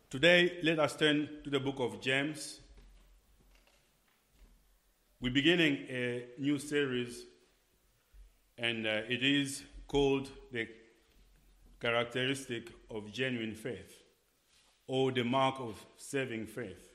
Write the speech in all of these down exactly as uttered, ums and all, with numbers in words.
Today, let us turn to the book of James. We're beginning a new series, and uh, it is called The Characteristic of Genuine Faith, or the Mark of Saving Faith.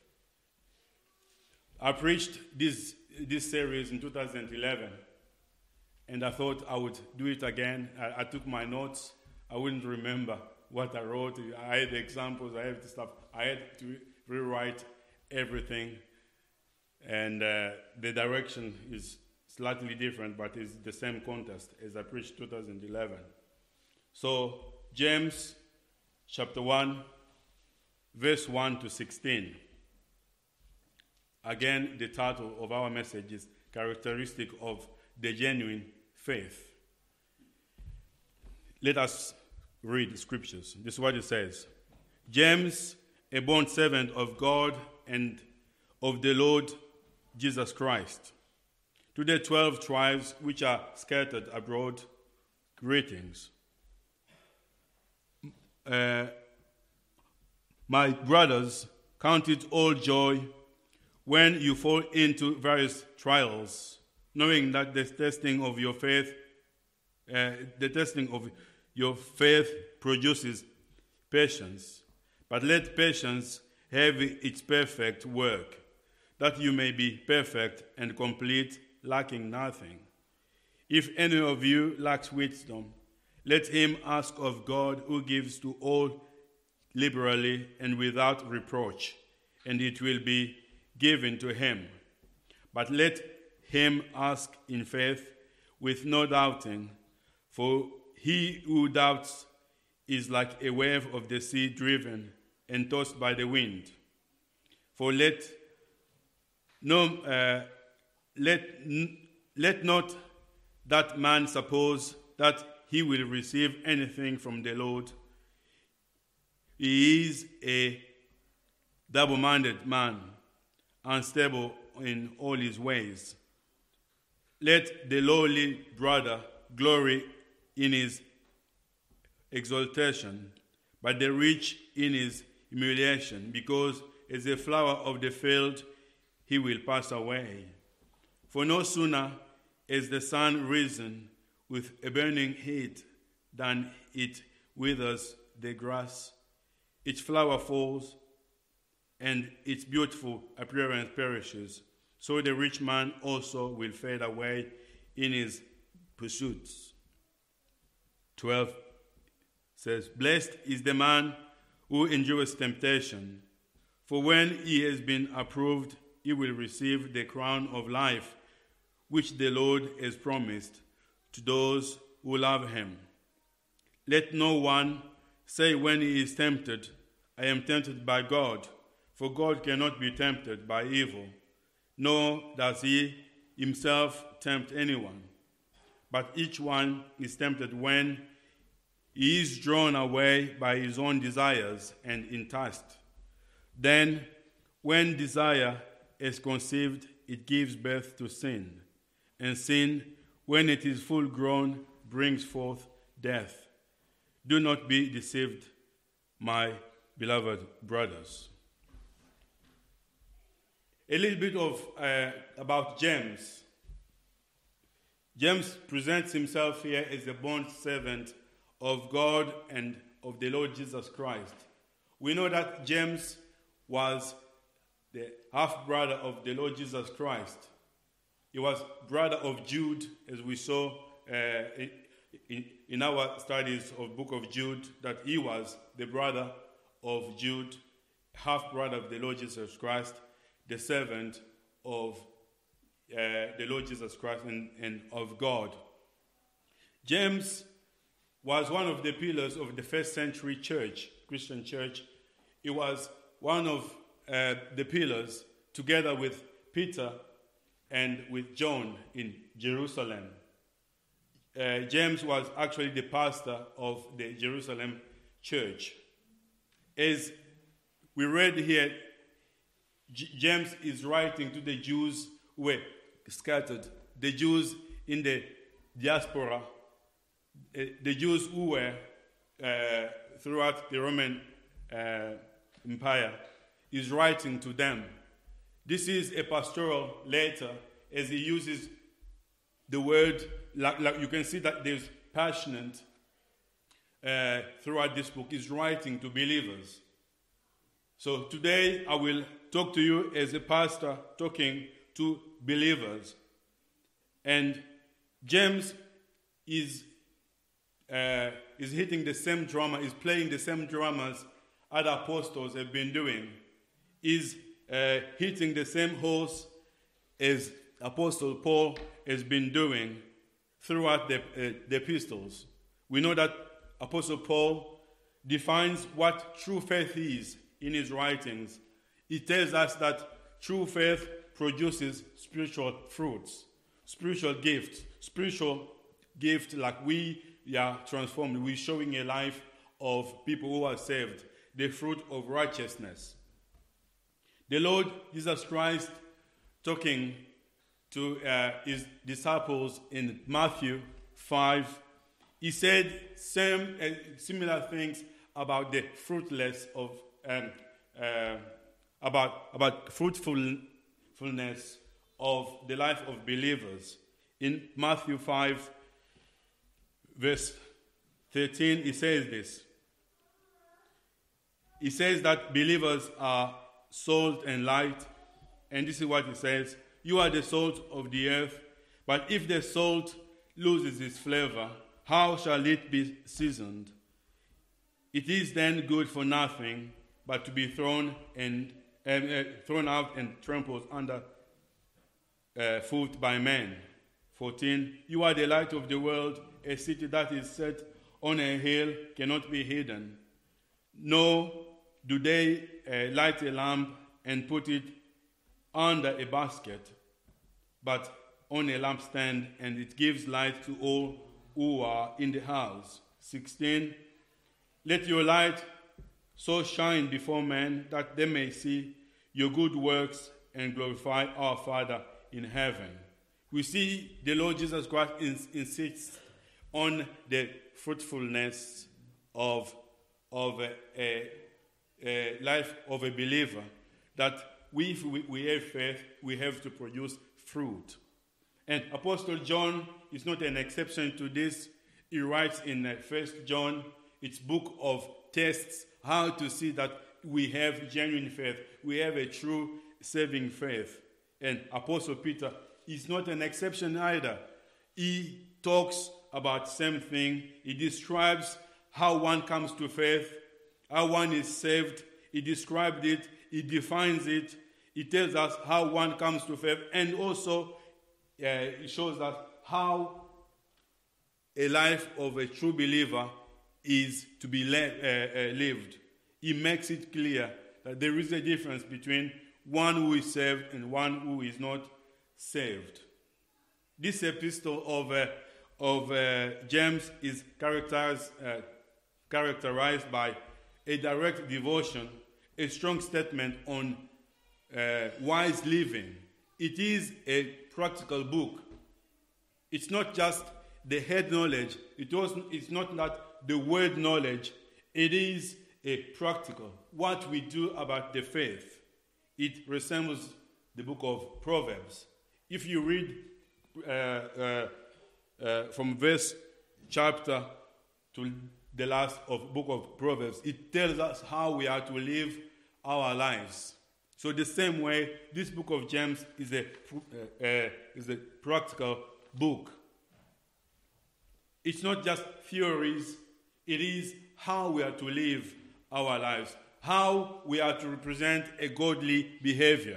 I preached this, this series in two thousand eleven, and I thought I would do it again. I, I took my notes. I wouldn't remember what I wrote. I had the examples, I had the stuff. I had to rewrite everything. And uh, the direction is slightly different, but it's the same context as I preached two thousand eleven. So, James chapter one, verse one to sixteen. Again, the title of our message is Characteristic of the Genuine Faith. Let us read the scriptures. This is what it says. James, a bond servant of God and of the Lord Jesus Christ, to the twelve tribes which are scattered abroad, greetings. Uh, my brothers, count it all joy when you fall into various trials, knowing that the testing of your faith, uh, the testing of your faith produces patience. But let patience have its perfect work, that you may be perfect and complete, lacking nothing. If any of you lacks wisdom, let him ask of God, who gives to all liberally and without reproach, and it will be given to him. But let him ask in faith, with no doubting, for he who doubts is like a wave of the sea driven and tossed by the wind. For let no uh, let let not that man suppose that he will receive anything from the Lord. He is a double-minded man, unstable in all his ways. Let the lowly brother glory in his exaltation, but the rich in his humiliation, because as a flower of the field he will pass away. For no sooner is the sun risen with a burning heat than it withers the grass. Its flower falls, and its beautiful appearance perishes. So the rich man also will fade away in his pursuits. twelve says, Blessed is the man who endures temptation, for when he has been approved, he will receive the crown of life, which the Lord has promised to those who love him. Let no one say when he is tempted, I am tempted by God, for God cannot be tempted by evil, nor does he himself tempt anyone. But each one is tempted when he is drawn away by his own desires and enticed. Then, when desire is conceived, it gives birth to sin. And sin, when it is full grown, brings forth death. Do not be deceived, my beloved brothers. A little bit of uh, about James. James presents himself here as a bond servant of God and of the Lord Jesus Christ. We know that James was the half-brother of the Lord Jesus Christ. He was brother of Jude, as we saw uh, in, in our studies of book of Jude, that he was the brother of Jude, half-brother of the Lord Jesus Christ, the servant of uh, the Lord Jesus Christ and, and of God. James was one of the pillars of the first century church, Christian church. He was one of uh, the pillars, together with Peter and with John in Jerusalem. Uh, James was actually the pastor of the Jerusalem church. As we read here, J- James is writing to the Jews who were scattered, the Jews in the diaspora, uh, the Jews who were uh, throughout the Roman uh, Empire, is writing to them. This is a pastoral letter, as he uses the word, like, like you can see that there's passionate uh, throughout this book. He's writing to believers. So today I will talk to you as a pastor talking to believers. And James is uh, is hitting the same drama, is playing the same dramas other apostles have been doing, is uh, hitting the same horse as Apostle Paul has been doing throughout the, uh, the epistles. We know that Apostle Paul defines what true faith is in his writings. He tells us that true faith produces spiritual fruits, spiritual gifts, spiritual gifts like we are transformed. We're showing a life of people who are saved, the fruit of righteousness. The Lord Jesus Christ, talking to uh, his disciples in Matthew five, he said same uh, similar things about the fruitless of um, uh, about about fruitfulness of the life of believers. In Matthew five, verse thirteen, he says this. He says that believers are salt and light, and this is what he says: you are the salt of the earth, but if the salt loses its flavor, how shall it be seasoned? It is then good for nothing but to be thrown and uh, uh, thrown out and trampled under uh, foot by men. fourteen. You are the light of the world. A city that is set on a hill cannot be hidden. Nor do they uh, light a lamp and put it under a basket, but on a lampstand, and it gives light to all who are in the house. sixteen. Let your light so shine before men that they may see your good works and glorify our Father in heaven. We see the Lord Jesus Christ ins- insists on the fruitfulness of, of a, a, a life of a believer, that we, if we, we have faith, we have to produce fruit. And Apostle John is not an exception to this. He writes in uh, First John, its book of tests, how to see that we have genuine faith, we have a true saving faith. And Apostle Peter is not an exception either. He talks about the same thing. He describes how one comes to faith, how one is saved. He described it. He defines it. He tells us how one comes to faith. And also, uh, he shows us how a life of a true believer is to be le- uh, uh, lived. He makes it clear that there is a difference between one who is saved and one who is not saved. This epistle of uh, of uh, James is characterized uh, characterized by a direct devotion, a strong statement on uh, wise living. It is a practical book. It's not just the head knowledge. It was. It's not that the word knowledge. It is a practical. What we do about the faith. It resembles the book of Proverbs. If you read uh, uh, uh, from verse chapter to the last of book of Proverbs, it tells us how we are to live our lives. So the same way, this book of James is a uh, uh, is a practical book. It's not just theories. It is how we are to live our lives, how we are to represent a godly behavior.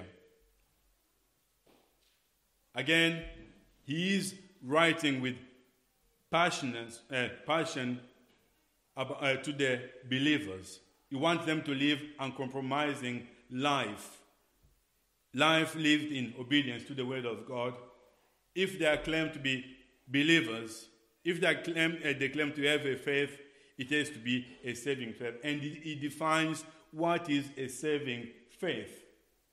Again, he is writing with passion, uh, passion about, uh, to the believers. He wants them to live uncompromising life, life lived in obedience to the word of God. If they are claimed to be believers, if they claim, uh, they claim to have a faith, it has to be a saving faith. And he, he defines what is a saving faith.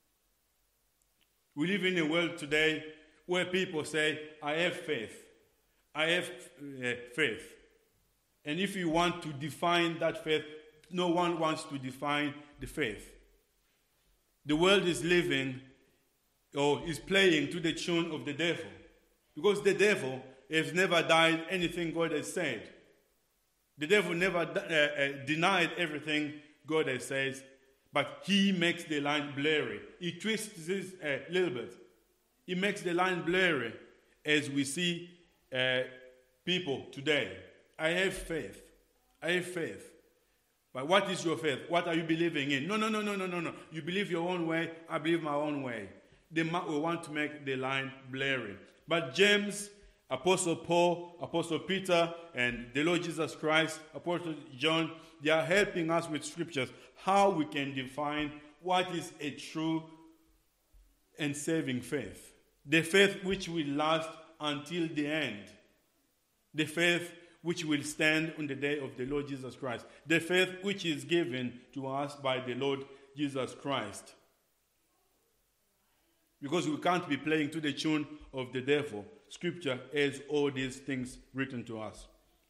We live in a world today where people say, I have faith. I have uh, faith. And if you want to define that faith, no one wants to define the faith. The world is living or is playing to the tune of the devil. Because the devil has never denied anything God has said. The devil never uh, uh, denied everything God has said, but he makes the line blurry. He twists this a little bit. He makes the line blurry as we see uh, people today. I have faith. I have faith. But what is your faith? What are you believing in? No, no, no, no, no, no, no. You believe your own way. I believe my own way. They want to make the line blurry. But James, Apostle Paul, Apostle Peter, and the Lord Jesus Christ, Apostle John, they are helping us with scriptures how we can define what is a true and saving faith. The faith which will last until the end. The faith which will stand on the day of the Lord Jesus Christ. The faith which is given to us by the Lord Jesus Christ. Because we can't be playing to the tune of the devil. Scripture has all these things written to us.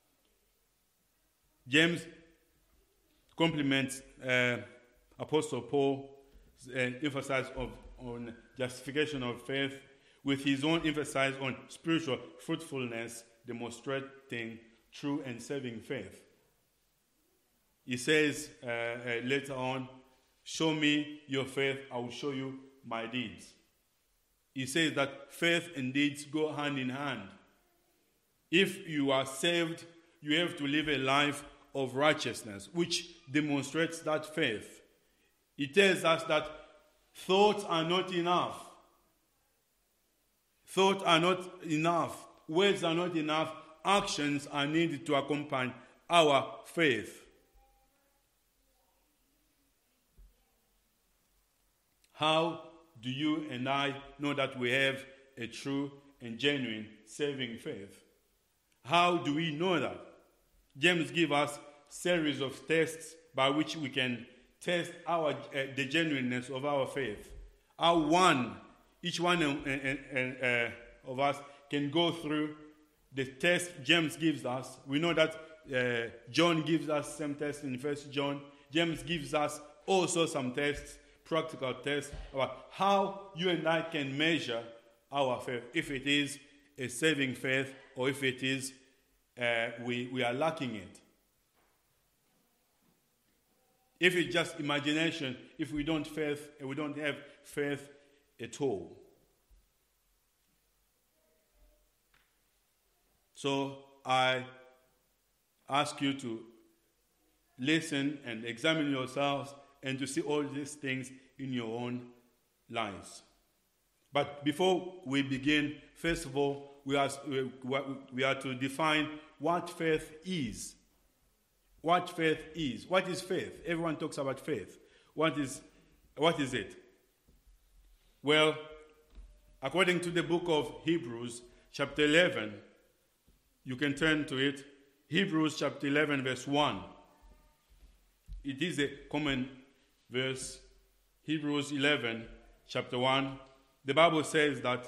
James compliments uh, Apostle Paul, uh, emphasis of, on justification of faith, with his own emphasis on spiritual fruitfulness, demonstrating true and saving faith. He says uh, uh, later on, show me your faith, I will show you my deeds. He says that faith and deeds go hand in hand. If you are saved, you have to live a life of righteousness, which demonstrates that faith. He tells us that thoughts are not enough. Thoughts are not enough. Words are not enough. Actions are needed to accompany our faith. How do you and I know that we have a true and genuine saving faith? How do we know that? James gives us a series of tests by which we can test our uh, the genuineness of our faith. How one, each one uh, uh, uh, of us can go through the test James gives us. We know that uh, John gives us some tests in First John. James gives us also some tests, practical tests, about how you and I can measure our faith, if it is a saving faith or if it is uh, we, we are lacking it. If it's just imagination, if we don't faith, we don't have faith at all. So I ask you to listen and examine yourselves and to see all these things in your own lives. But before we begin, first of all, we are, we are to define what faith is. What faith is. What is faith? Everyone talks about faith. What is, what is it? Well, according to the book of Hebrews, chapter eleven, you can turn to it. Hebrews chapter eleven, verse one. It is a common verse. Hebrews eleven, chapter one. The Bible says that,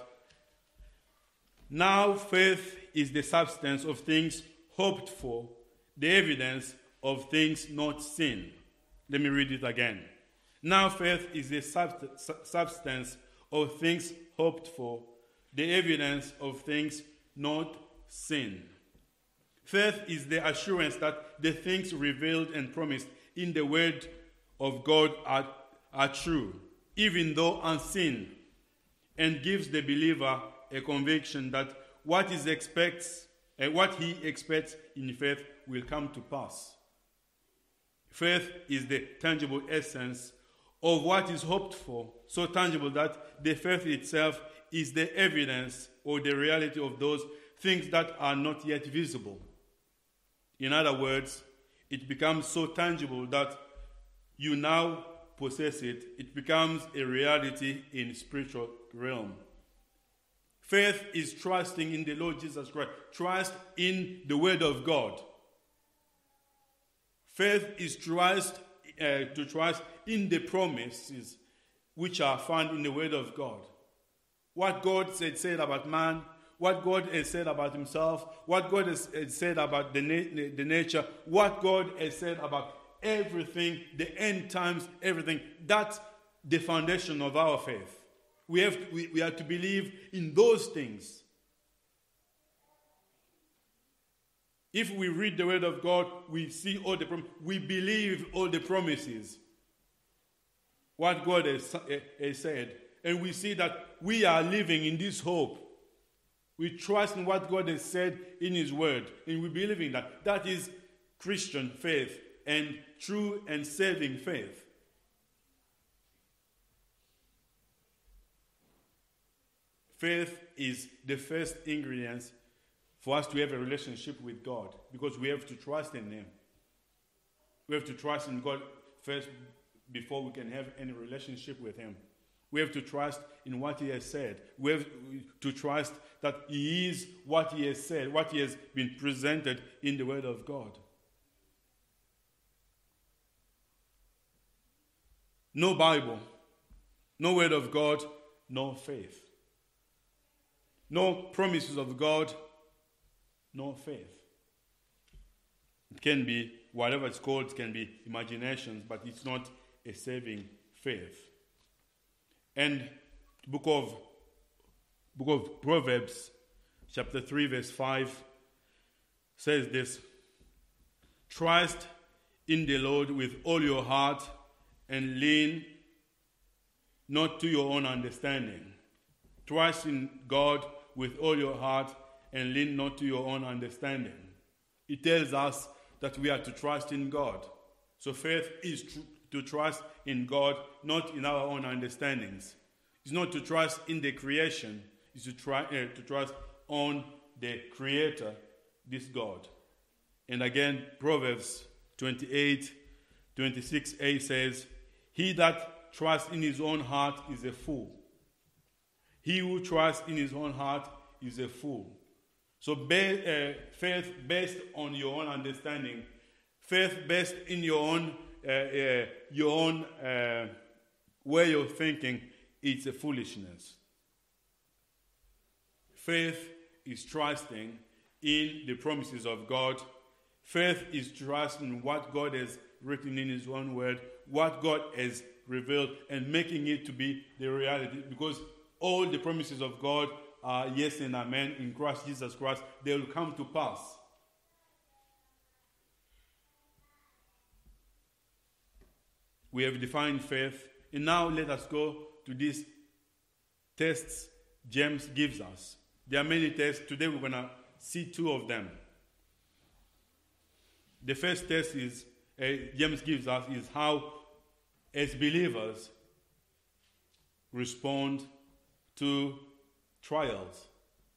now faith is the substance of things hoped for, the evidence of things not seen. Let me read it again. Now faith is the substance of things hoped for, the evidence of things not seen. Faith is the assurance that the things revealed and promised in the word of God are, are true, even though unseen, and gives the believer a conviction that what he expects, uh, what he expects in faith will come to pass. Faith is the tangible essence of what is hoped for, so tangible that the faith itself is the evidence or the reality of those things that are not yet visible. In other words, it becomes so tangible that you now possess it. It becomes a reality in spiritual realm. Faith is trusting in the Lord Jesus Christ. Trust in the Word of God. Faith is trust uh, to trust in the promises which are found in the Word of God. What God said, said about man, what God has said about himself, what God has said about the, na- the nature, what God has said about everything, the end times, everything. That's the foundation of our faith. We have to, we, we have to believe in those things. If we read the word of God, we see all the prom- we believe all the promises. What God has, has said. And we see that we are living in this hope. We trust in what God has said in his word. And we believe in that. That is Christian faith and true and saving faith. Faith is the first ingredient for us to have a relationship with God, because we have to trust in him. We have to trust in God first before we can have any relationship with him. We have to trust in what he has said. We have to trust that he is what he has said, what he has been presented in the word of God. No Bible, no word of God, no faith. No promises of God, no faith. It can be whatever it's called, it can be imaginations, but it's not a saving faith. And book of book of Proverbs, chapter three, verse five, says this: trust in the Lord with all your heart and lean not to your own understanding. Trust in God with all your heart and lean not to your own understanding. It tells us that we are to trust in God. So faith is tr- to trust in God, not in our own understandings. It's not to trust in the creation. It's to, try, uh, to trust on the Creator, this God. And again, Proverbs twenty-eight, twenty-six a says, he that trusts in his own heart is a fool. He who trusts in his own heart is a fool. So be, uh, faith based on your own understanding, faith based in your own uh, uh, your own uh, way of thinking, it's a foolishness. Faith is trusting in the promises of God. Faith is trusting what God has written in his own word, what God has revealed, and making it to be the reality, because all the promises of God are yes and amen in Christ Jesus Christ. They will come to pass. We have defined faith. And now let us go to these tests James gives us. There are many tests. Today we're going to see two of them. The first test is uh, James gives us is how, as believers, respond to trials.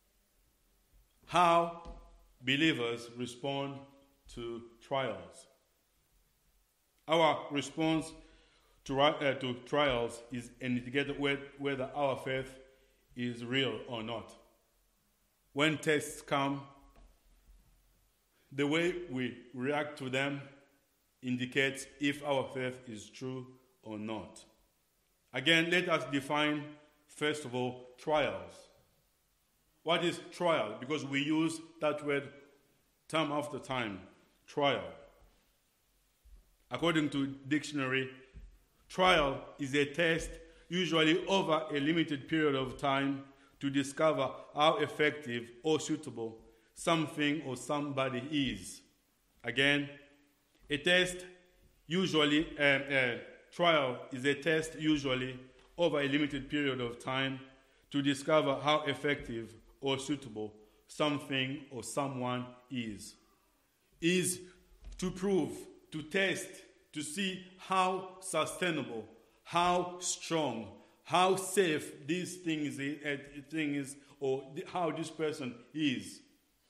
How believers respond to trials. Our response to, uh, to trials is an indicator whether our faith is real or not. When tests come, the way we react to them indicates if our faith is true or not. Again, let us define, first of all, trials. What is trial? Because we use that word time after time, trial. According to dictionary, trial is a test, usually over a limited period of time, to discover how effective or suitable something or somebody is. Again, a test usually, uh, uh, trial is a test usually over a limited period of time to discover how effective or suitable something or someone is. Is to prove, to test, to see how sustainable, how strong, how safe this thing is, uh, thing is or how this person is.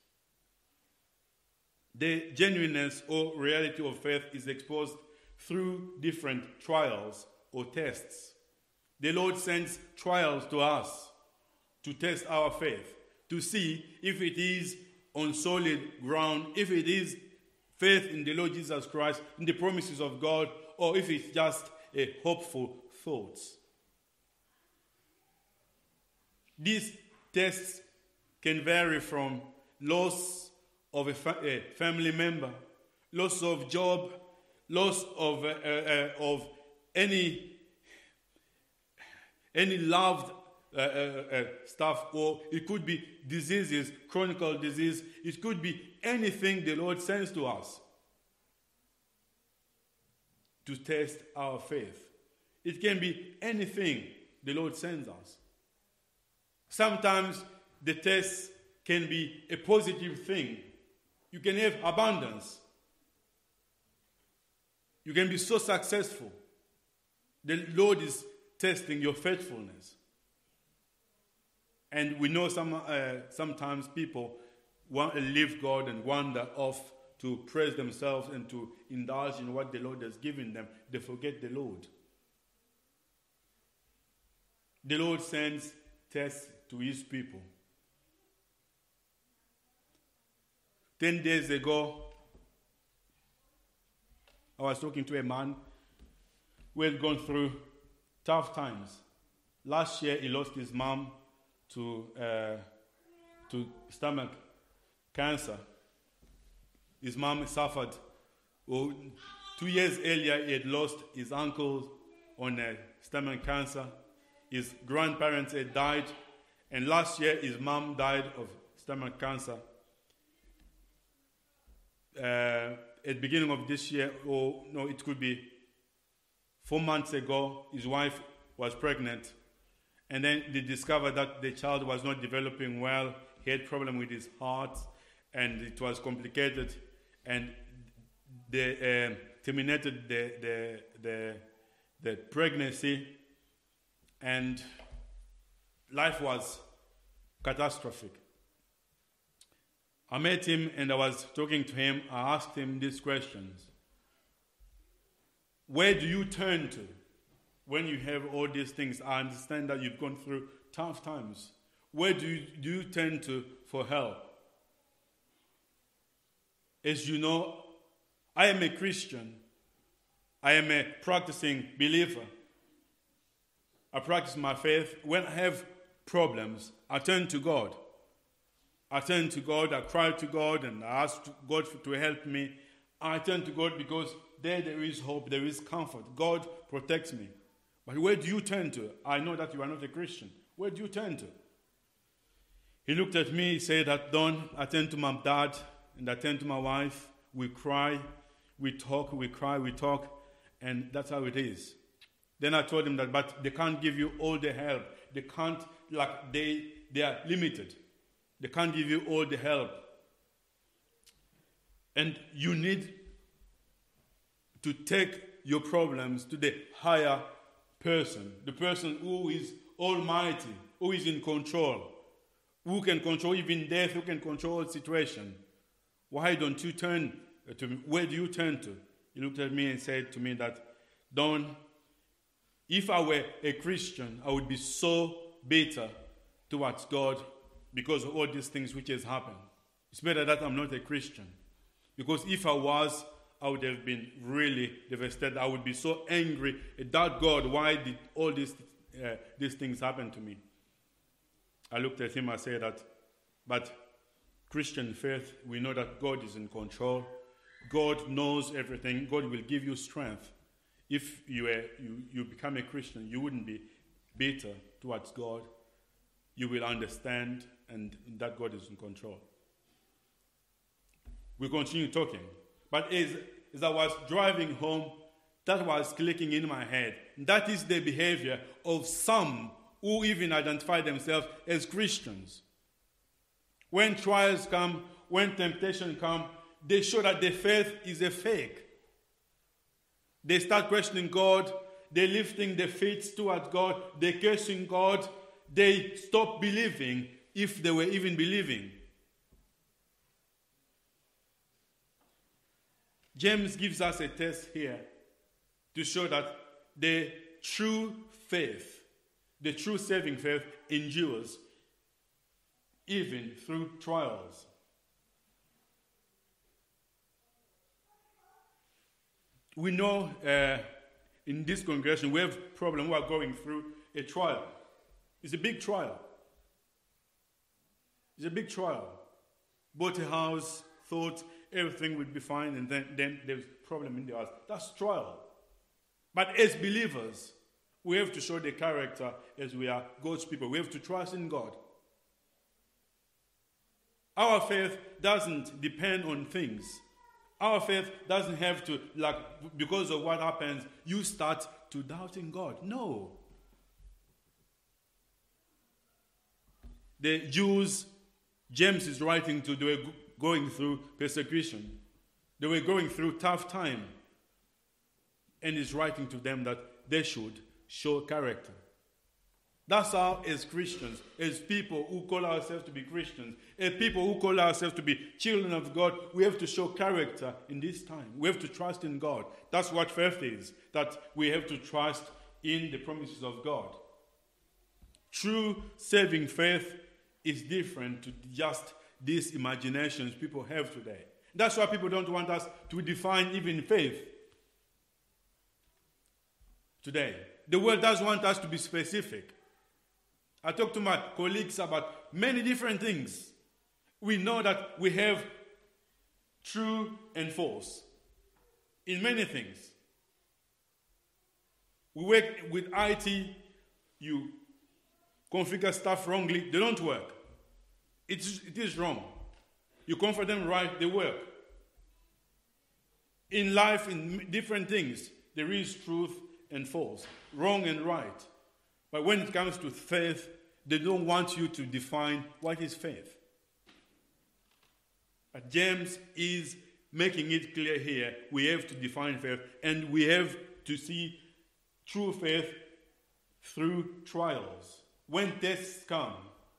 The genuineness or reality of faith is exposed through different trials or tests. The Lord sends trials to us to test our faith, to see if it is on solid ground, if it is faith in the Lord Jesus Christ, in the promises of God, or if it's just a hopeful thought. These tests can vary from loss of a, fa- a family member, loss of job, loss of, uh, uh, of any, any loved uh, uh, uh, stuff, or it could be diseases, chronic disease. It could be anything the Lord sends to us to test our faith. It can be anything the Lord sends us. Sometimes the test can be a positive thing. You can have abundance. You can be so successful. The Lord is testing your faithfulness. And we know some uh, sometimes people want to leave God and wander off to praise themselves and to indulge in what the Lord has given them. They forget the Lord. The Lord sends tests to his people. Ten days ago, I was talking to a man who had gone through tough times. Last year, he lost his mom to uh, to stomach cancer. His mom suffered. Well, two years earlier, he had lost his uncle on uh, stomach cancer. His grandparents had died. And last year, his mom died of stomach cancer. Uh, at the beginning of this year, or no, it could be four months ago, his wife was pregnant. And then they discovered that the child was not developing well. He had problem with his heart, and it was complicated. And they uh, terminated the, the, the, the pregnancy, and life was catastrophic. I met him and I was talking to him. I asked him these questions. Where do you turn to when you have all these things? I understand that you've gone through tough times. Where do you, do you turn to for help? As you know, I am a Christian. I am a practicing believer. I practice my faith. When I have problems, I turn to God. I turn to God, I cry to God, and I ask God to help me. I turn to God because there there is hope, there is comfort. God protects me. But where do you turn to? I know that you are not a Christian. Where do you turn to? He looked at me, he said that, Don, I turn to my dad, and I turn to my wife. We cry, we talk, we cry, we talk, and that's how it is. Then I told him that, but they can't give you all the help. They can't, like, they, they are limited. They can't give you all the help. And you need to take your problems to the higher person, the person who is almighty, who is in control, who can control even death, who can control the situation. Why don't you turn to me? Where do you turn to? He looked at me and said to me that, Don, if I were a Christian, I would be so bitter towards God because of all these things which has happened. It's better that I'm not a Christian. Because if I was, I would have been really devastated. I would be so angry at that God. Why did all these, uh, these things happen to me? I looked at him, I said that, but Christian faith, we know that God is in control. God knows everything. God will give you strength. If you, are, you, you become a Christian, you wouldn't be bitter towards God. You will understand and that God is in control. We continue talking. But as, as I was driving home, that was clicking in my head. That is the behavior of some who even identify themselves as Christians. When trials come, when temptation come, they show that their faith is a fake. They start questioning God. They're lifting their feet towards God. They're cursing God. They stop believing if they were even believing. James gives us a test here to show that the true faith, the true saving faith endures even through trials. We know uh, in this congregation we have problems who are going through a trial. It's a big trial. It's a big trial. Bought a house, thought everything would be fine, and then, then there's problem in the house. That's trial. But as believers, we have to show the character as we are God's people. We have to trust in God. Our faith doesn't depend on things. Our faith doesn't have to, like, because of what happens, you start to doubt in God. No. The Jews, James is writing to, they were going through persecution. They were going through tough time. And he's writing to them that they should show character. That's how, as Christians, as people who call ourselves to be Christians, as people who call ourselves to be children of God, we have to show character in this time. We have to trust in God. That's what faith is, that we have to trust in the promises of God. True saving faith is different to just these imaginations people have today. That's why people don't want us to define even faith today. The world does want us to be specific. I talk to my colleagues about many different things. We know that we have true and false in many things. We work with I T, you configure stuff wrongly, they don't work. It's, it is wrong. You configure them right, they work. In life, in different things, there is truth and false, wrong and right. But when it comes to faith, they don't want you to define what is faith. But James is making it clear here. We have to define faith, and we have to see true faith through trials. When tests come,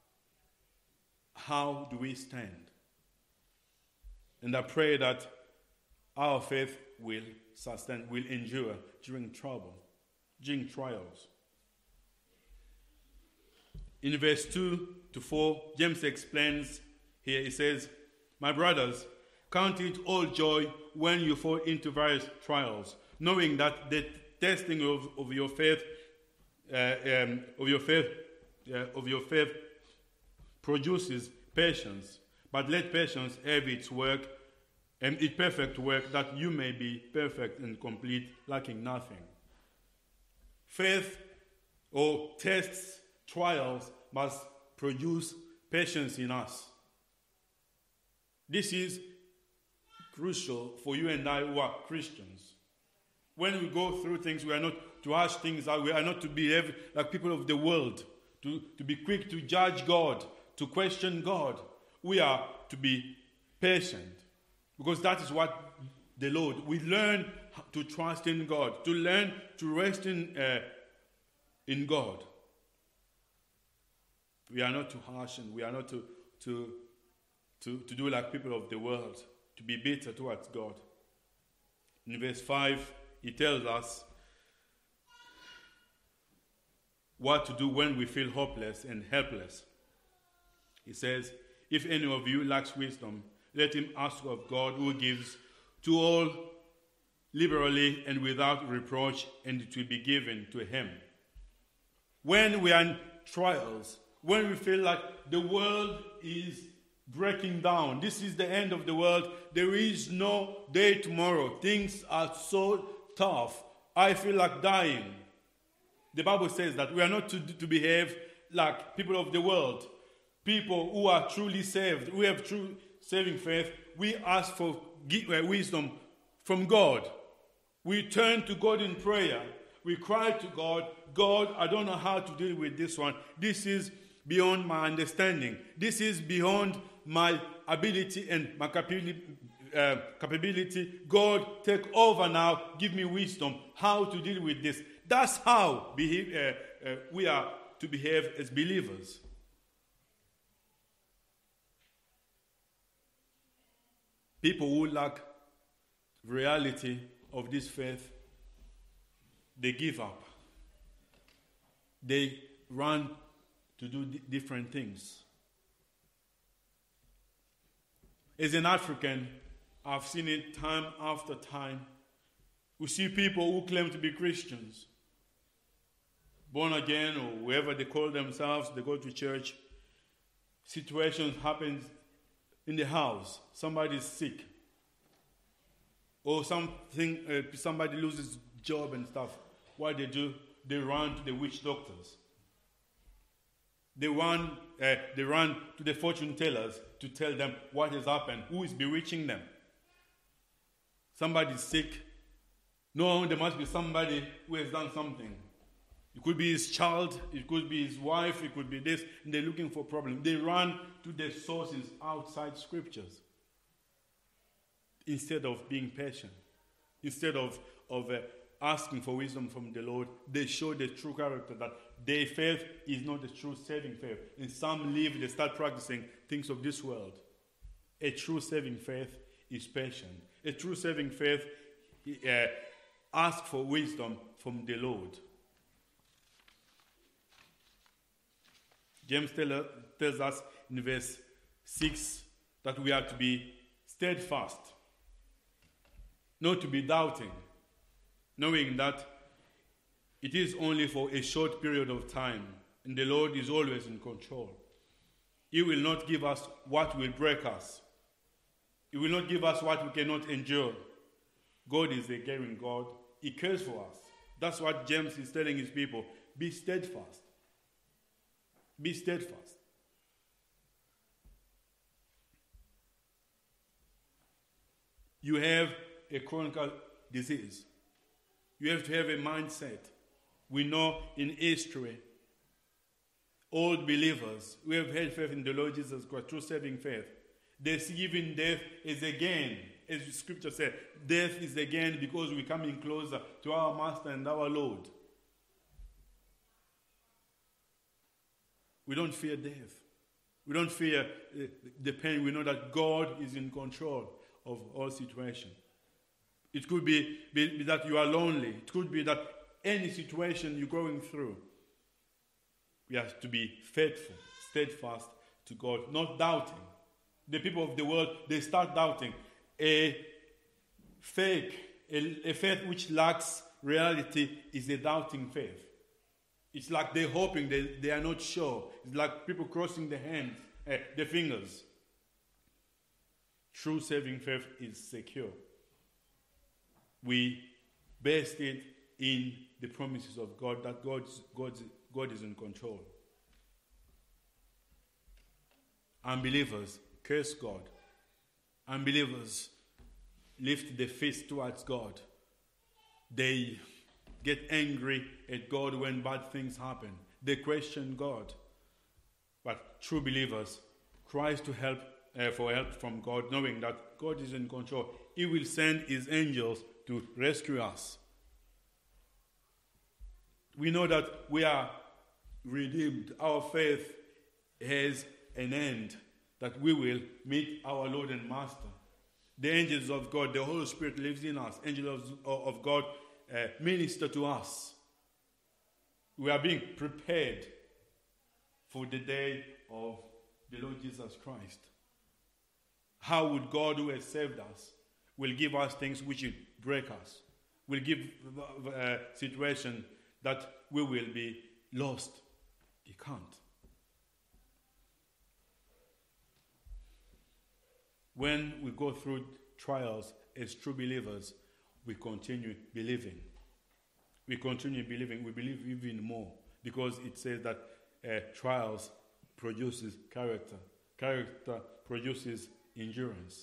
how do we stand? And I pray that our faith will sustain, will endure during trouble, during trials. In verse two to four, James explains here, he says, "My brothers, count it all joy when you fall into various trials, knowing that the testing of, of your faith, uh, um, of your faith, uh, of your faith produces patience. But let patience have its work, and its perfect work, that you may be perfect and complete, lacking nothing." Faith or tests, trials must produce patience in us. This is crucial for you and I who are Christians. When we go through things, we are not to hash things out. We are not to behave like people of the world, to, to be quick to judge God, to question God. We are to be patient, because that is what the Lord, we learn to trust in God, to learn to rest in, uh, in God. We are not to harsh, and we are not to, to, to, to do like people of the world, to be bitter towards God. In verse five, he tells us what to do when we feel hopeless and helpless. He says, "If any of you lacks wisdom, let him ask of God, who gives to all liberally and without reproach, and it will be given to him." When we are in trials, when we feel like the world is breaking down, this is the end of the world, there is no day tomorrow, things are so tough, I feel like dying. The Bible says that we are not to, to behave like people of the world. People who are truly saved, who have true saving faith, we ask for wisdom from God. We turn to God in prayer. We cry to God, "God, I don't know how to deal with this one. This is beyond my understanding. This is beyond my ability and my capability. Uh, capability. God, take over now. Give me wisdom how to deal with this." That's how behave, uh, uh, we are to behave as believers. People who lack reality of this faith, they give up. They run to do d- different things. As an African, I've seen it time after time. We see people who claim to be Christians, born again or whoever they call themselves, they go to church. Situations happen in the house. Somebody's sick. Or something, uh, somebody loses job and stuff. What they do, they run to the witch doctors. They run, uh, they run to the fortune tellers to tell them what has happened, who is bewitching them. Somebody is sick. No, there must be somebody who has done something. It could be his child, it could be his wife, it could be this, and they're looking for problems. They run to the sources outside scriptures instead of being patient. Instead of, of uh, asking for wisdom from the Lord, they show the true character that their faith is not the true saving faith. And some leave, they start practicing things of this world. A true saving faith is patient. A true saving faith uh, asks for wisdom from the Lord. James tell, tells us in verse six that we are to be steadfast, not to be doubting, knowing that it is only for a short period of time, and the Lord is always in control. He will not give us what will break us. He will not give us what we cannot endure. God is a caring God. He cares for us. That's what James is telling his people. Be steadfast. Be steadfast. You have a chronic disease. You have to have a mindset. We know in history, old believers who have had faith in the Lord Jesus Christ, true saving faith, they see even death is a gain. As the scripture said, death is a gain because we're coming closer to our Master and our Lord. We don't fear death. We don't fear the pain. We know that God is in control of all situations. It could be, be, be that you are lonely. It could be that any situation you're going through, we have to be faithful, steadfast to God, not doubting. The people of the world, they start doubting. A fake, a, a faith which lacks reality is a doubting faith. It's like they're hoping, they, they are not sure. It's like people crossing their hands, uh, their fingers. True saving faith is secure. We based it in the promises of God, that God's, God's, God is in control. Unbelievers curse God. Unbelievers lift their fist towards God. They get angry at God when bad things happen. They question God. But true believers cries to help uh, for help from God, knowing that God is in control. He will send his angels to rescue us. We know that we are redeemed. Our faith has an end, that we will meet our Lord and Master. The angels of God, the Holy Spirit lives in us. Angels of, of God uh, minister to us. We are being prepared for the day of the Lord Jesus Christ. How would God, who has saved us, will give us things which will break us, will give a situation that we will be lost? He can't. When we go through trials as true believers, we continue believing. We continue believing. We believe even more because it says that uh, trials produces character. Character produces endurance.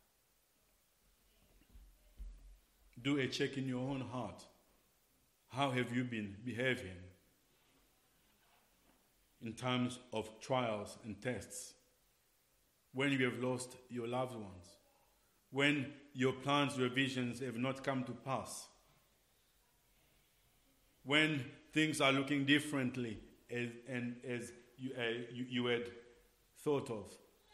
Do a check in your own heart. How have you been behaving in times of trials and tests? When you have lost your loved ones, when your plans, your visions have not come to pass, when things are looking differently as, and as you, uh, you, you had thought of,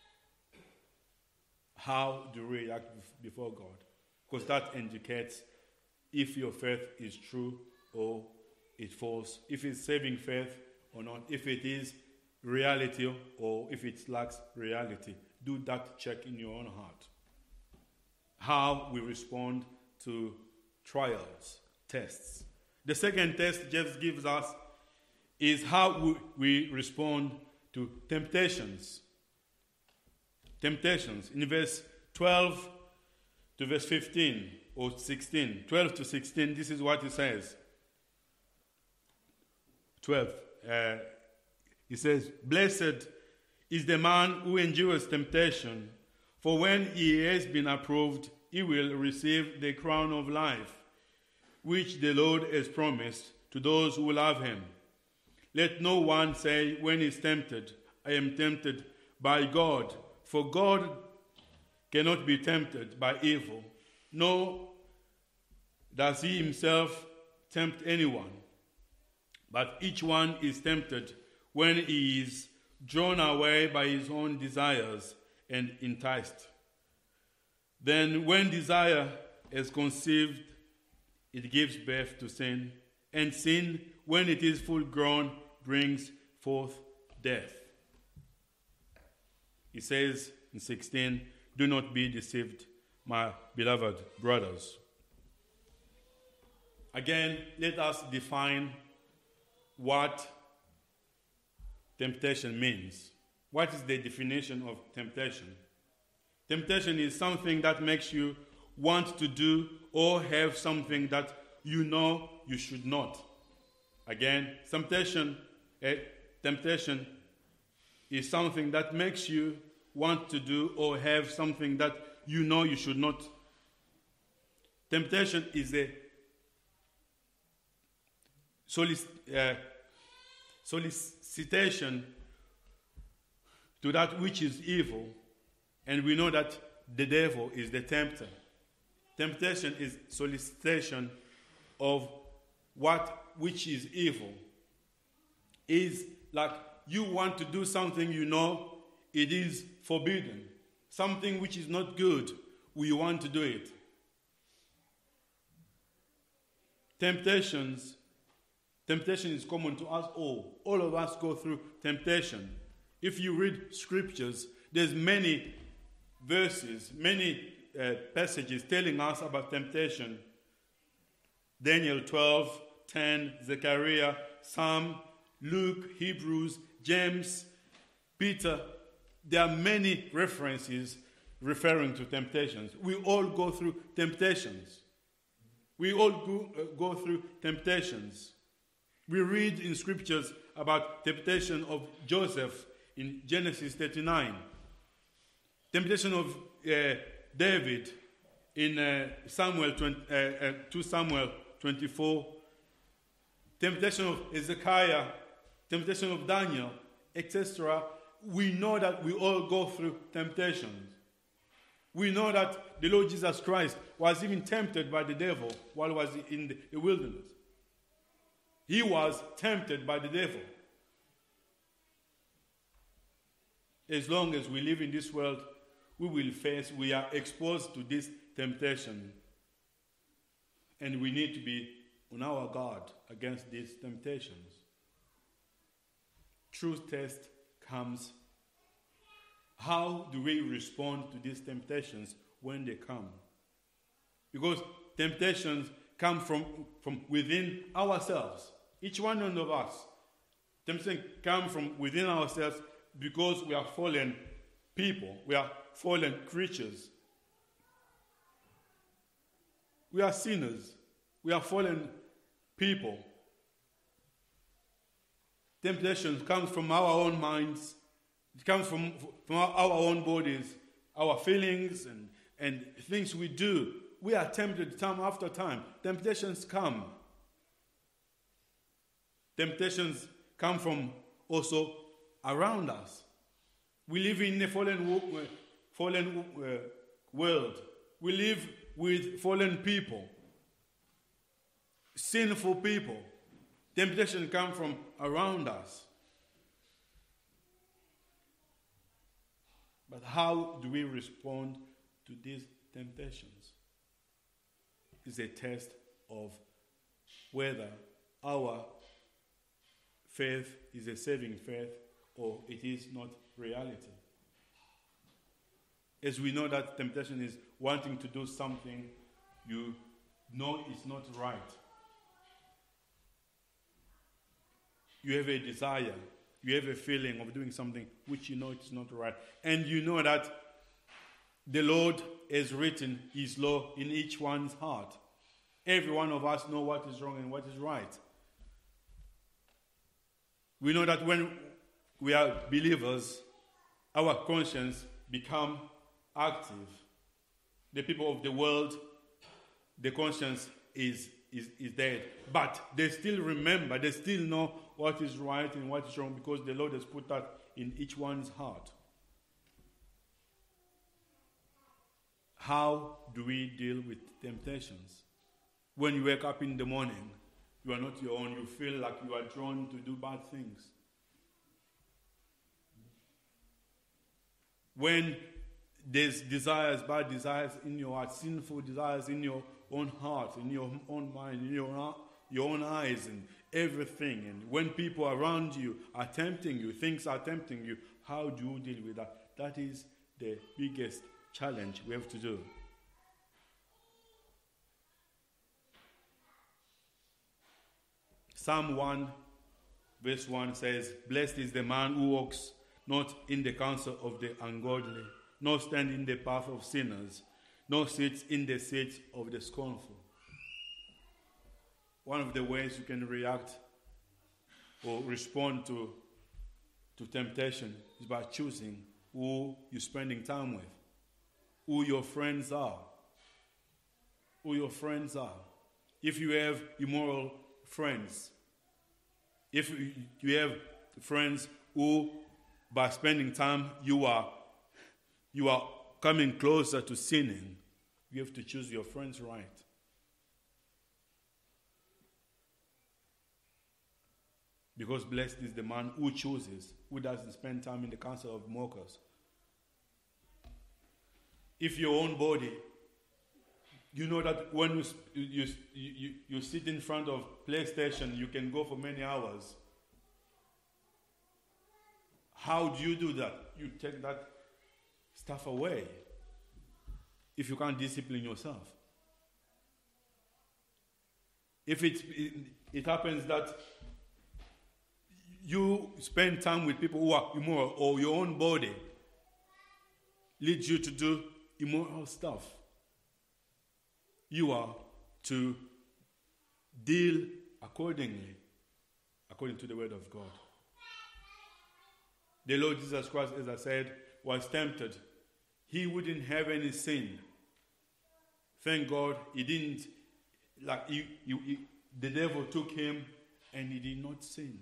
how do you react before God? Because that indicates if your faith is true or it false, if it's saving faith or not, if it is reality or if it lacks reality. Do that check in your own heart. How we respond to trials, tests. The second test just gives us is how we respond to temptations. Temptations. In verse twelve to verse fifteen, or sixteen, twelve to sixteen, this is what he says. twelve. Uh, he says, "Blessed is the man who endures temptation, for when he has been approved, he will receive the crown of life, which the Lord has promised to those who love him. Let no one say when he is tempted, I am tempted by God, for God cannot be tempted by evil, nor does he himself tempt anyone. But each one is tempted when he is drawn away by his own desires and enticed. Then when desire is conceived, it gives birth to sin, and sin, when it is full grown, brings forth death." He says in sixteen, "Do not be deceived, my beloved brothers." Again, let us define what temptation means. What is the definition of temptation? Temptation is something that makes you want to do or have something that you know you should not. Again, temptation, eh, temptation is something that makes you want to do or have something that you know you should not. Temptation is a solic- uh, solicitation to that which is evil, and we know that the devil is the tempter. Temptation is solicitation of what which is evil. Is like you want to do something you know it is forbidden, something which is not good, we want to do it. Temptations, temptation is common to us all. All of us go through temptation. If you read scriptures, there's many verses, many uh, passages telling us about temptation. Daniel twelve, ten, Zechariah, Psalm, Luke, Hebrews, James, Peter. There are many references referring to temptations. We all go through temptations. We all go, uh, go through temptations. We read in scriptures about temptation of Joseph in Genesis thirty-nine. Temptation of uh, David in uh, Samuel twenty, uh, uh, two Samuel twenty-four. Temptation of Ezekiah, temptation of Daniel, et cetera. We know that we all go through temptations. We know that the Lord Jesus Christ was even tempted by the devil while he was in the wilderness. He was tempted by the devil. As long as we live in this world, we will face, we are exposed to this temptation. And we need to be on our guard against these temptations. Truth test comes. How do we respond to these temptations when they come? Because temptations come from, from within ourselves. Each one of us. Temptations come from within ourselves because we are fallen people. We are fallen creatures. We are sinners. We are fallen people. Temptation comes from our own minds. It comes from, from our, our own bodies, our feelings and, and things we do. We are tempted time after time. Temptations come. Temptations come from also around us. We live in a fallen, fallen uh, world. We live with fallen people, sinful people. Temptation comes from around us. But how do we respond to these temptations? It's a test of whether our faith is a saving faith or it is not reality. As we know that temptation is wanting to do something you know is not right. You have a desire, you have a feeling of doing something which you know it's not right. And you know that The Lord has written his law in each one's heart. Every one of us know what is wrong and what is right. We know that when we are believers, our conscience become active. The people of the world, the conscience is, is, is dead. But they still remember, they still know what is right and what is wrong because the Lord has put that in each one's heart. How do we deal with temptations? When you wake up in the morning, you are not your own. You feel like you are drawn to do bad things. When there's desires, bad desires in your heart, sinful desires in your own heart, in your own mind, in your, your own eyes and everything. And when people around you are tempting you, things are tempting you, how do you deal with that? That is the biggest challenge we have to do. Psalm one verse one says, "Blessed is the man who walks not in the counsel of the ungodly, nor stand in the path of sinners, nor sits in the seat of the scornful." One of the ways you can react or respond to, to temptation is by choosing who you're spending time with, who your friends are. Who your friends are. If you have immoral friends, if you have friends who, by spending time, you are you are coming closer to sinning, you have to choose your friends right. Because blessed is the man who chooses, who doesn't spend time in the counsel of mockers. If your own body, you know that when you, you, you, you sit in front of PlayStation, you can go for many hours. How do you do that? You take that stuff away if you can't discipline yourself. If it, it, it happens that you spend time with people who are immoral, or your own body leads you to do immoral stuff, you are to deal accordingly, according to the word of God. The Lord Jesus Christ, as I said, was tempted. He wouldn't have any sin. Thank God he didn't, like he, he, he, the devil took him and he did not sin.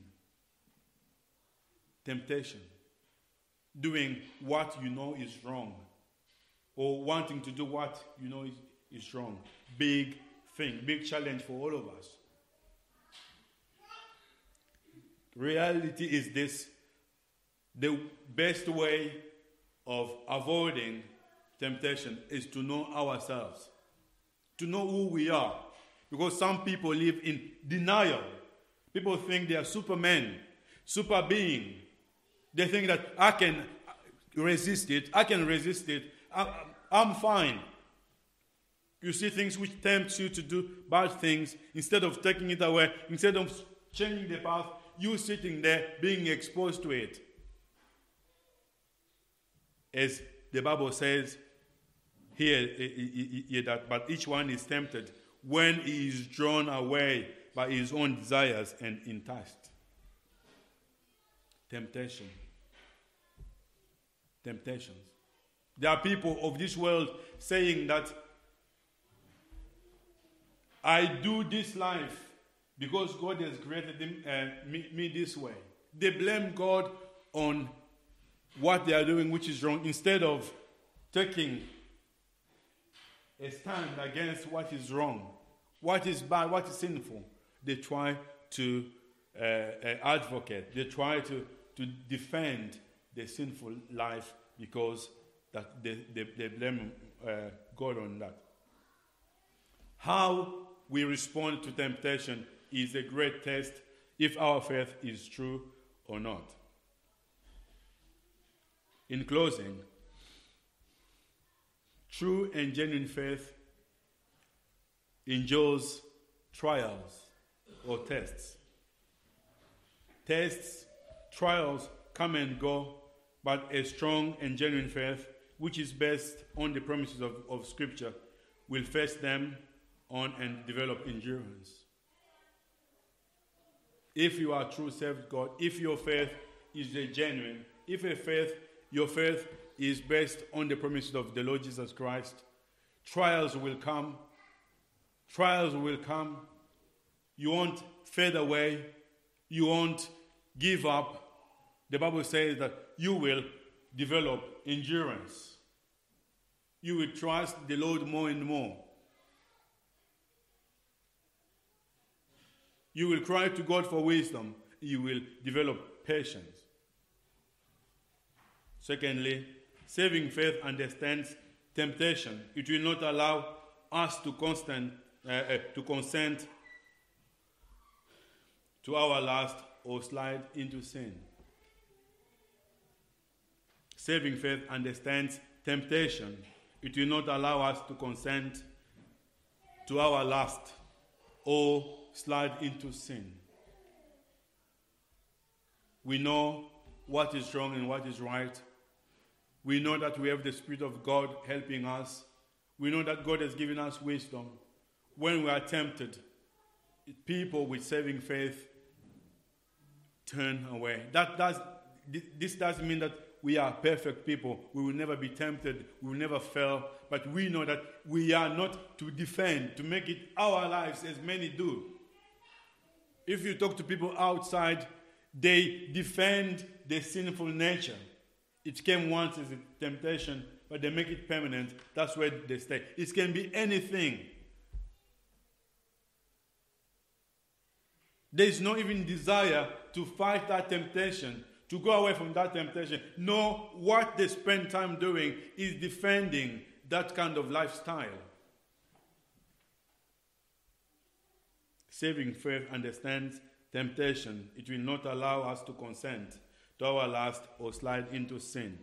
Temptation. Doing what you know is wrong. Or wanting to do what you know is, is wrong. Big thing, big challenge for all of us. Reality is this: the best way of avoiding temptation is to know ourselves, to know who we are. Because some people live in denial. People think they are supermen, super being. They think that I can resist it, I can resist it, I, I'm fine. You see things which tempt you to do bad things, instead of taking it away, instead of changing the path, you sitting there being exposed to it. As the Bible says here, here that, but each one is tempted when he is drawn away by his own desires and enticed. Temptation. Temptations. There are people of this world saying that I do this life because God has created them, uh, me, me this way. They blame God on what they are doing which is wrong, instead of taking a stand against what is wrong, what is bad, what is sinful. They try to uh, uh, advocate, they try to, to defend the sinful life because that they, they, they blame uh, God on that. How we respond to temptation is a great test if our faith is true or not. In closing, true and genuine faith endures trials or tests. Tests, trials come and go, but a strong and genuine faith which is based on the promises of, of Scripture, will face them on and develop endurance. If you are true served God, if your faith is a genuine, if a faith, your faith is based on the promises of the Lord Jesus Christ, trials will come. Trials will come. You won't fade away. You won't give up. The Bible says that you will develop endurance. You will trust the Lord more and more. You will cry to God for wisdom. You will develop patience. Secondly, saving faith understands temptation. It will not allow us to constant uh, uh, to consent to our lust or slide into sin. Saving faith understands temptation. It will not allow us to consent to our lust or slide into sin. We know what is wrong and what is right. We know that we have the Spirit of God helping us. We know that God has given us wisdom. When we are tempted, people with saving faith turn away. That does, this doesn't mean that we are perfect people. We will never be tempted. We will never fail. But we know that we are not to defend, to make it our lives as many do. If you talk to people outside, they defend their sinful nature. It came once as a temptation, but they make it permanent. That's where they stay. It can be anything. There is no even desire to fight that temptation, to go away from that temptation. No, what they spend time doing is defending that kind of lifestyle. Saving faith understands temptation. It will not allow us to consent to our lust or slide into sin.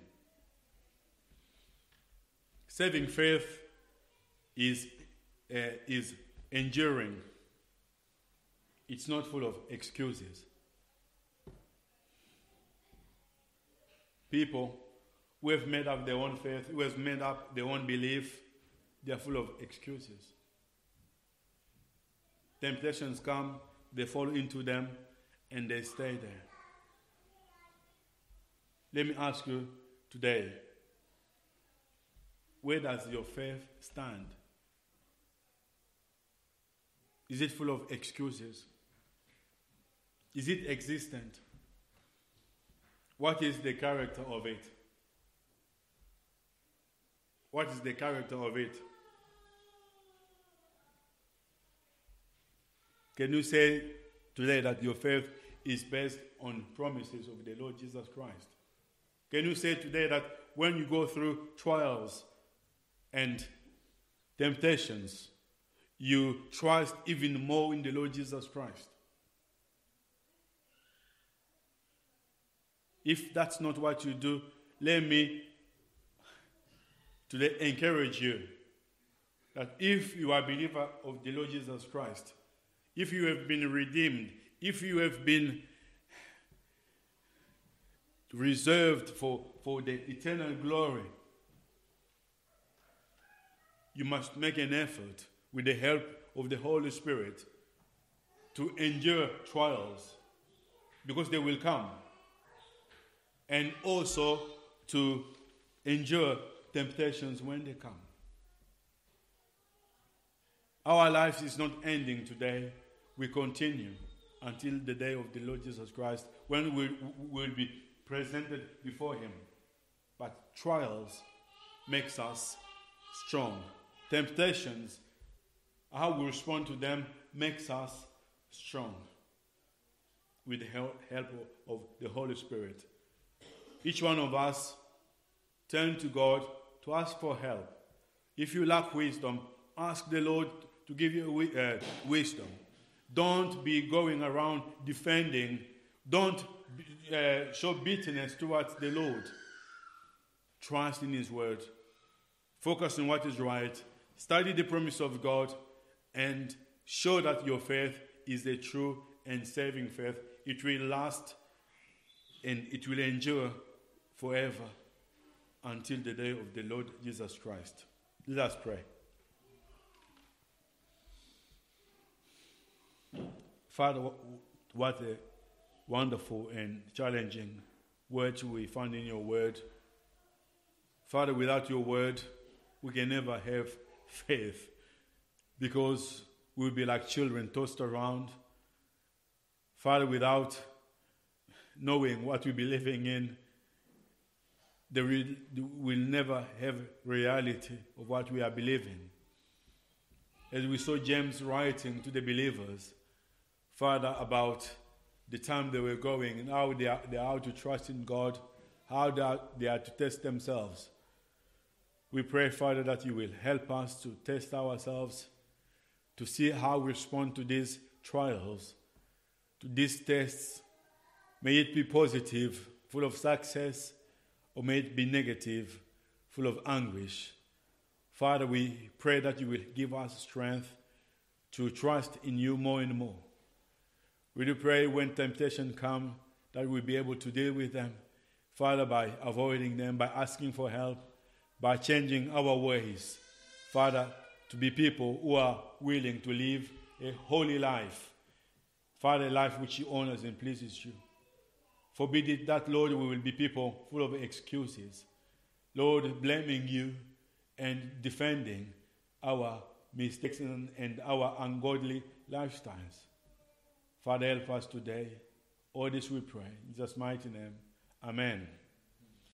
Saving faith is, uh, is enduring. It's not full of excuses. People who have made up their own faith, who have made up their own belief, they are full of excuses. Temptations come, they fall into them, and they stay there. Let me ask you today, where does your faith stand? Is it full of excuses? Is it existent? What is the character of it? What is the character of it? Can you say today that your faith is based on promises of the Lord Jesus Christ? Can you say today that when you go through trials and temptations, you trust even more in the Lord Jesus Christ? If that's not what you do, let me today encourage you that if you are a believer of the Lord Jesus Christ, if you have been redeemed, if you have been reserved for, for the eternal glory, you must make an effort with the help of the Holy Spirit to endure trials, because they will come, and also to endure temptations when they come. Our life is not ending today. We continue until the day of the Lord Jesus Christ, when we will be presented before him. But trials makes us strong. Temptations, how we respond to them, makes us strong with the help of the Holy Spirit. Each one of us turn to God to ask for help. If you lack wisdom, ask the Lord to give you uh, wisdom. Don't be going around defending. Don't uh, show bitterness towards the Lord. Trust in his word. Focus on what is right. Study the promise of God and show that your faith is a true and saving faith. It will last and it will endure forever. until the day of the Lord Jesus Christ. Let us pray. Father, what a wonderful and challenging words we find in your word. Father, without your word, we can never have faith because we'll be like children tossed around. Father, without knowing what we be living in, there will, we'll never have reality of what we are believing. As we saw James writing to the believers, Father, about the time they were going and how they are, they are to trust in God, how they are, they are to test themselves. We pray, Father, that you will help us to test ourselves, to see how we respond to these trials, to these tests. May it be positive, full of success, or may it be negative, full of anguish. Father, we pray that you will give us strength to trust in you more and more. We do pray when temptation comes that we'll be able to deal with them, Father, by avoiding them, by asking for help, by changing our ways. Father, to be people who are willing to live a holy life. Father, a life which you honors and pleases you. Forbid it that, Lord, we will be people full of excuses. Lord, blaming you and defending our mistakes and, and our ungodly lifestyles. Father, help us today. All this we pray. In Jesus' mighty name, amen.